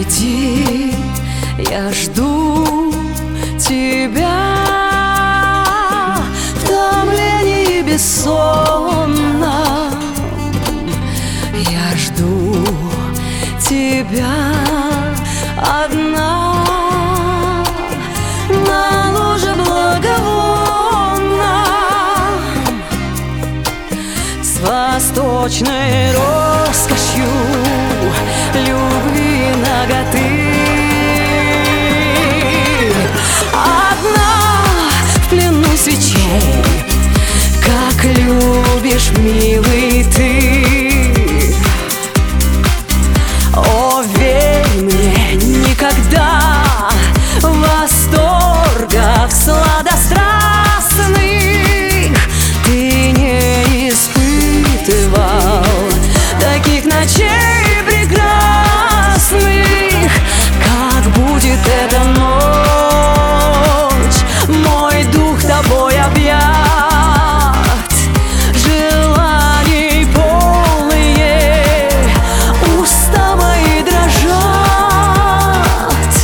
лети, я жду тебя. В томлении бессонном я жду тебя одна. На ложе благовонном с восточной роскошью любви наготы. Одна в плену свечей, как любишь, милый, ты. О, верь мне, никогда восторгов сладострастных ты не испытывал, таких ночей прекрасных, как будет эта ночь. Мой дух тобой объят, желаний полные, уста мои дрожат.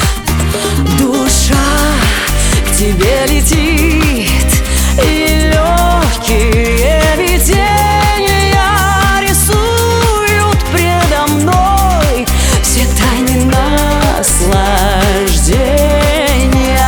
Душа к тебе летит, и легкие видения рисуют предо мной все тайны наслаждения.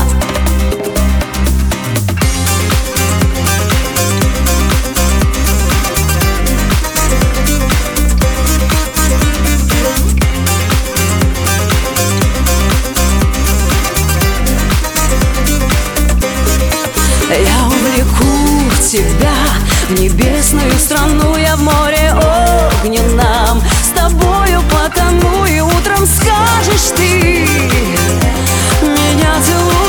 Я увлеку тебя в небесную страну, я в море огненном с тобою потону, и утром скажешь ты: меня целуй.